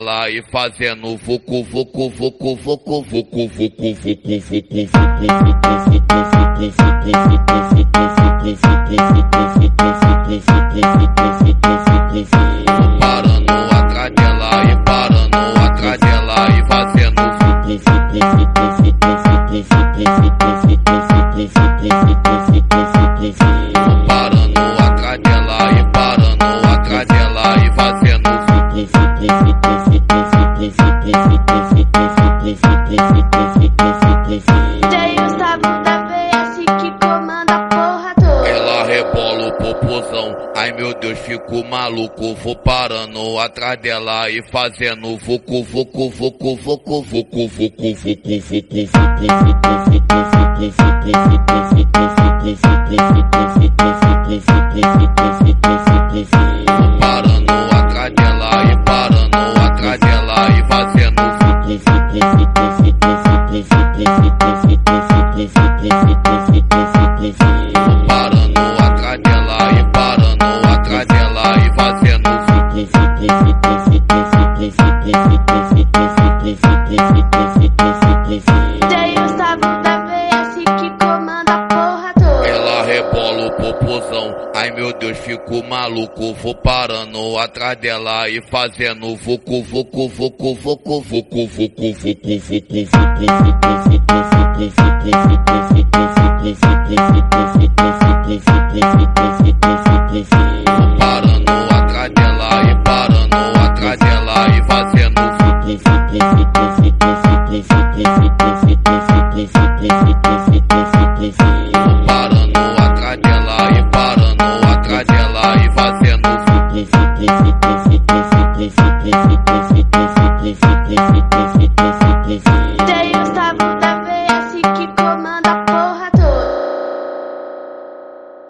lá e fazendo vucu vucu vucu vucu vucu vucu vucu parando atrás dela e parando atrás dela e fazendo parando atrás dela e parando atrás dela e fazendo Tem o sabor da VS que comanda a porra toda. Ela rebola o popozão, ai meu Deus, fico maluco. Vou parando atrás dela e fazendo vucu vucu vucu vucu vucu vucu vucu parando atrás dela e parando atrás dela e fazendo parando atrás dela e parando atrás dela e fazendo Tem o sabor da VS que comanda a porra toda. ela rebola o popozão, ai meu Deus, fico maluco. Vou parando atrás dela e fazendo vucu vucu vucu vucu vucu vucu vucu parando atrás dela e parando atrás dela e fazendo parando atrás dela e parando atrás dela e fazendo Tem